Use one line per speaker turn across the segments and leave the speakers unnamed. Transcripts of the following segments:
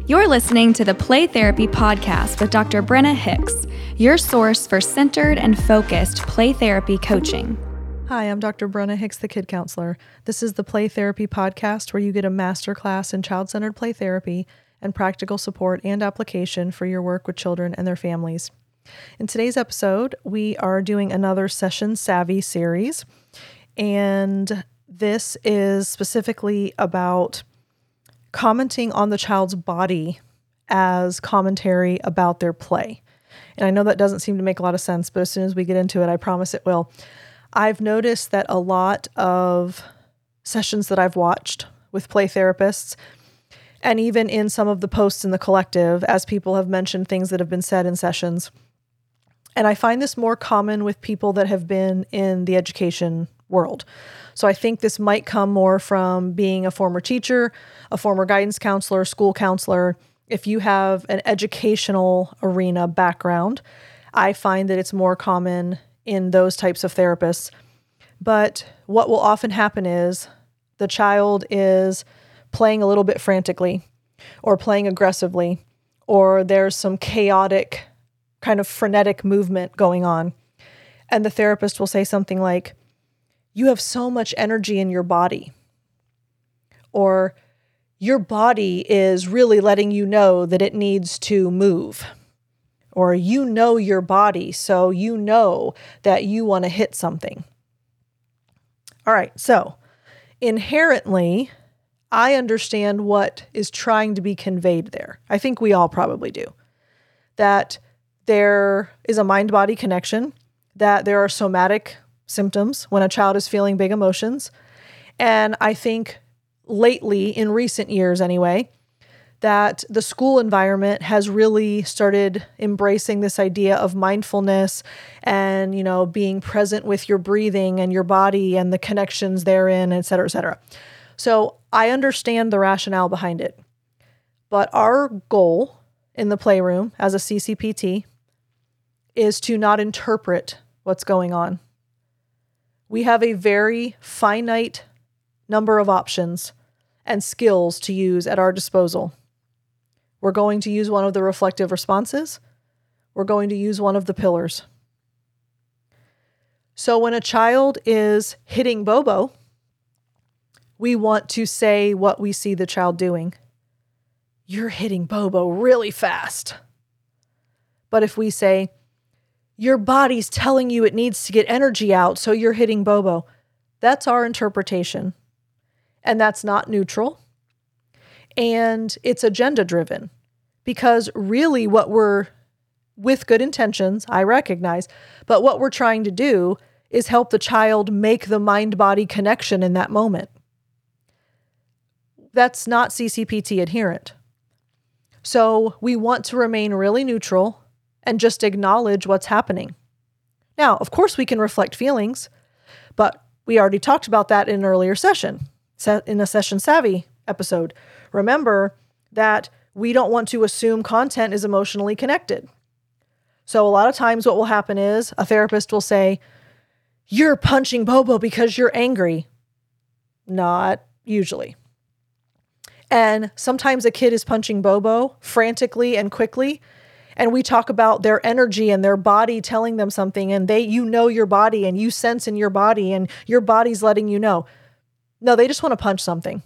You're listening to the Play Therapy Podcast with Dr. Brenna Hicks, your source for centered and focused play therapy coaching.
Hi, I'm Dr. Brenna Hicks, the Kid Counselor. This is the Play Therapy Podcast where you get a masterclass in child-centered play therapy and practical support and application for your work with children and their families. In today's episode, we are doing another Session Savvy series, and this is specifically about commenting on the child's body as commentary about their play. And I know that doesn't seem to make a lot of sense, but as soon as we get into it, I promise it will. I've noticed that a lot of sessions that I've watched with play therapists, and even in some of the posts in the collective, as people have mentioned things that have been said in sessions, and I find this more common with people that have been in the education world. So I think this might come more from being a former teacher, a former guidance counselor, school counselor. If you have an educational arena background, I find that it's more common in those types of therapists. But what will often happen is the child is playing a little bit frantically or playing aggressively, or there's some chaotic kind of frenetic movement going on. And the therapist will say something like, "You have so much energy in your body," or "Your body is really letting you know that it needs to move," or "You know your body, so you know that you want to hit something." All right, so inherently, I understand what is trying to be conveyed there. I think we all probably do. That there is a mind-body connection, that there are somatic symptoms when a child is feeling big emotions. And I think lately, in recent years anyway, that the school environment has really started embracing this idea of mindfulness and, being present with your breathing and your body and the connections therein, et cetera, et cetera. So I understand the rationale behind it. But our goal in the playroom as a CCPT is to not interpret what's going on. We have a very finite number of options and skills to use at our disposal. We're going to use one of the reflective responses. We're going to use one of the pillars. So when a child is hitting Bobo, we want to say what we see the child doing. "You're hitting Bobo really fast." But if we say, "Your body's telling you it needs to get energy out, so you're hitting Bobo," that's our interpretation. And that's not neutral. And it's agenda driven. Because really what we're, with good intentions, I recognize, but what we're trying to do is help the child make the mind-body connection in that moment. That's not CCPT adherent. So we want to remain really neutral and just acknowledge what's happening. Now, of course, we can reflect feelings, but we already talked about that in an earlier session, in a Session Savvy episode. Remember that we don't want to assume content is emotionally connected. So a lot of times what will happen is a therapist will say, "You're punching Bobo because you're angry." Not usually. And sometimes a kid is punching Bobo frantically and quickly, and we talk about their energy and their body telling them something, and you know your body and you sense in your body and your body's letting you know. No, they just want to punch something.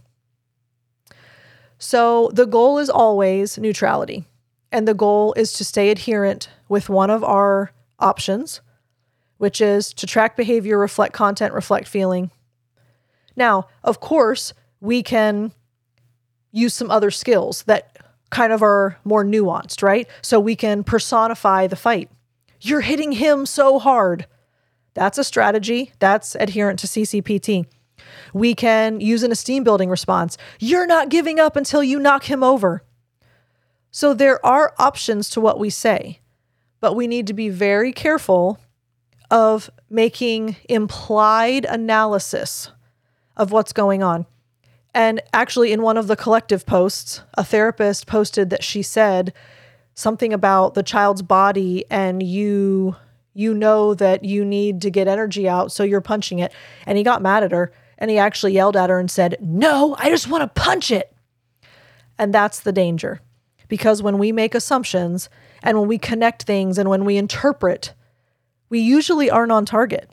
So the goal is always neutrality, and the goal is to stay adherent with one of our options, which is to track behavior, reflect content, reflect feeling. Now, of course, we can use some other skills that kind of are more nuanced, right? So we can personify the fight. "You're hitting him so hard." That's a strategy. That's adherent to CCPT. We can use an esteem building response. "You're not giving up until you knock him over." So there are options to what we say, but we need to be very careful of making implied analysis of what's going on. And actually, in one of the collective posts, a therapist posted that she said something about the child's body and you know that you need to get energy out, so you're punching it. And he got mad at her, and he actually yelled at her and said, "No, I just want to punch it." And that's the danger. because when we make assumptions and when we connect things and when we interpret, we usually aren't on target.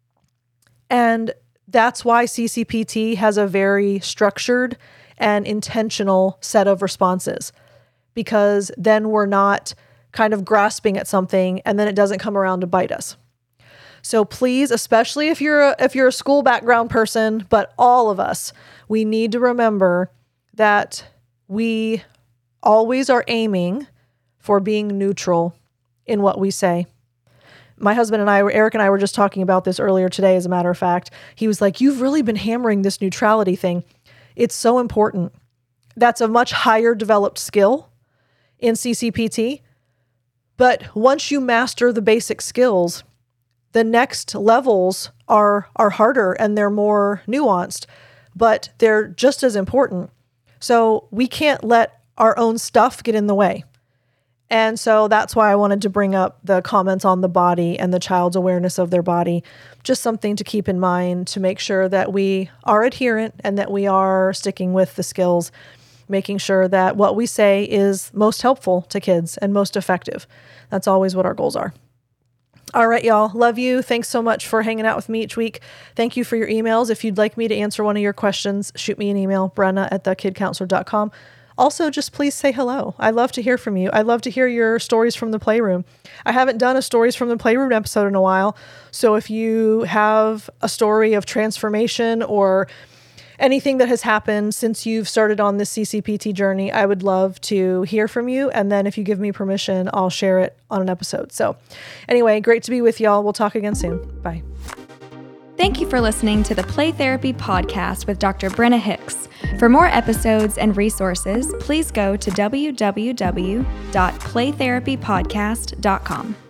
And that's why CCPT has a very structured and intentional set of responses, because then we're not kind of grasping at something and then it doesn't come around to bite us. So please, especially if you're a school background person, but all of us, we need to remember that we always are aiming for being neutral in what we say. My husband and I, Eric and I were just talking about this earlier today, as a matter of fact. He was like, you've really been hammering this neutrality thing. It's so important. That's a much higher developed skill in CCPT. But once you master the basic skills, the next levels are harder and they're more nuanced, but they're just as important. So we can't let our own stuff get in the way. And so that's why I wanted to bring up the comments on the body and the child's awareness of their body. Just something to keep in mind to make sure that we are adherent and that we are sticking with the skills, making sure that what we say is most helpful to kids and most effective. That's always what our goals are. All right, y'all. Love you. Thanks so much for hanging out with me each week. Thank you for your emails. If you'd like me to answer one of your questions, shoot me an email, brenna@thekidcounselor.com. Also, just please say hello. I love to hear from you. I love to hear your stories from the playroom. I haven't done a stories from the playroom episode in a while. So if you have a story of transformation or anything that has happened since you've started on this CCPT journey, I would love to hear from you. And then if you give me permission, I'll share it on an episode. So anyway, great to be with y'all. We'll talk again soon. Bye.
Thank you for listening to the Play Therapy Podcast with Dr. Brenna Hicks. For more episodes and resources, please go to www.playtherapypodcast.com.